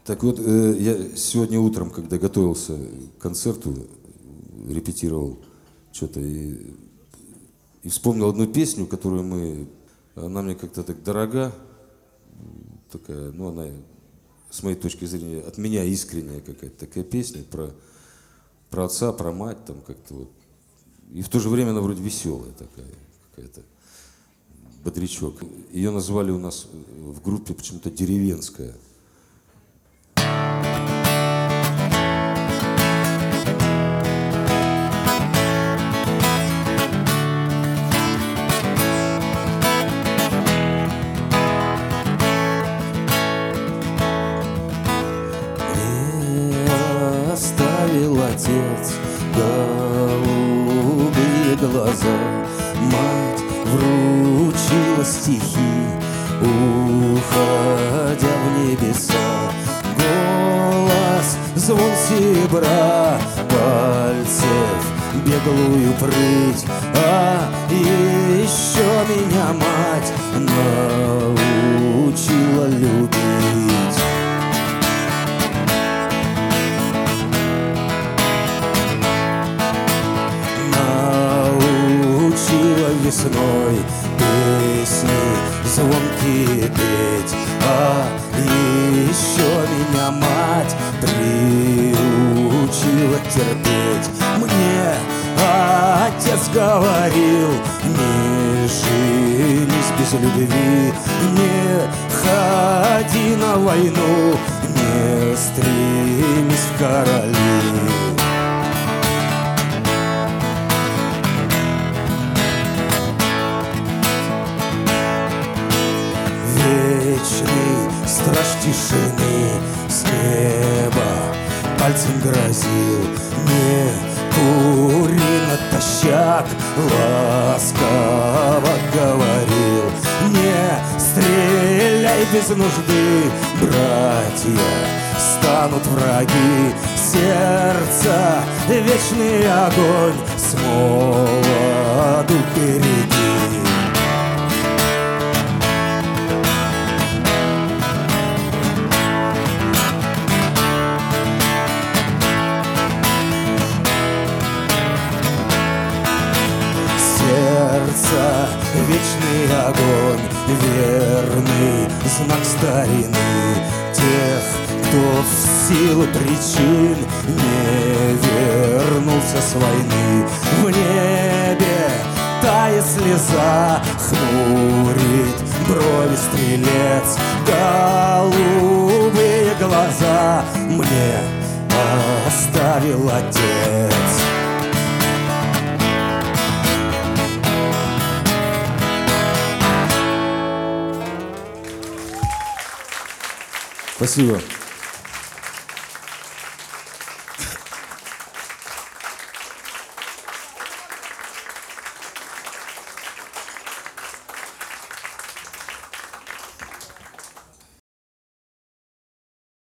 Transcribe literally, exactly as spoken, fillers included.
Так вот, э, я сегодня утром, когда готовился к концерту, репетировал что-то и, и вспомнил одну песню, которую мы... Она мне как-то так дорога, такая, ну она, с моей точки зрения, от меня искренняя какая-то такая песня про, про отца, про мать, там как-то вот. И в то же время она вроде веселая такая, какая-то, бодрячок. Ее назвали у нас в группе почему-то «Деревенская». Оставил отец голубые глаза, мать вручила стихи, уходя в небеса. Голос, звон серебра, пальцев беглую прыть, а еще меня мать научила любить. Весной песни звонкие петь, а еще меня мать приучила терпеть. Мне отец говорил: не женись без любви, не ходи на войну, не стремись в короли. Вечный страж тишины с неба пальцем грозил: не кури натощак, ласково говорил. Не стреляй без нужды, братья станут враги. Сердца вечный огонь с молоду береги. Сердце вечный огонь, верный знак старины тех, кто в силу причин не вернулся с войны. В небе тая слеза, хмурит брови стрелец, голубые глаза мне оставил отец. Спасибо.